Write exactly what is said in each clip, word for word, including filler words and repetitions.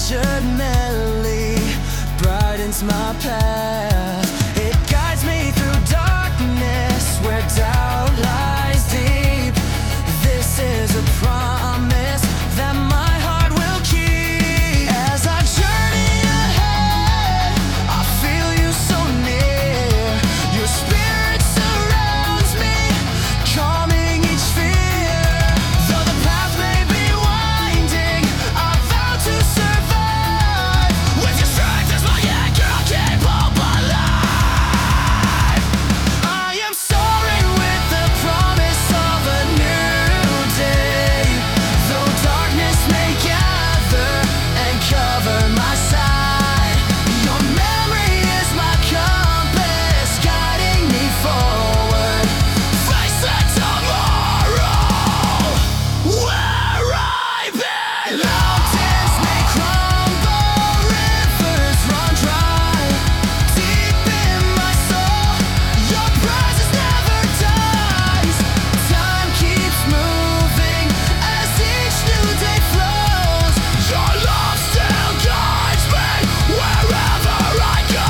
treasured melody brightens my path. It guides me through darkness where doubt lies deep. This is a promise that my heart will keep. As I journey ahead, I feel you so near. Your spirit surrounds me, calming each fear. Though the path may be winding, I vow to survive. With your strength as my anchor, I'll keep hope alive. I am soaring with the promise of a new day. Though darkness may gather and cover my sight, your memory is my compass, guiding me forward. Face the tomorrow where I belong. Mountains may crumble, rivers run dry. Deep in my soul, your presence never dies. Time keeps moving as each new day flows. Your love still guides me wherever I go.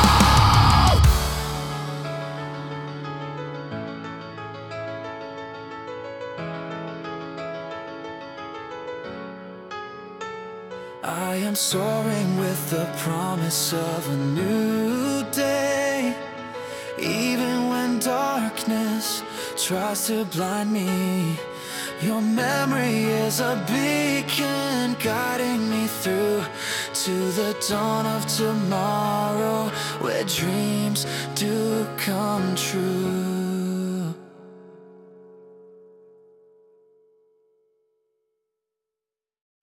I am soaring with the promise of a new day. Even when darkness tries to blind me, your memory is a beacon guiding me through to the dawn of tomorrow where dreams do come true.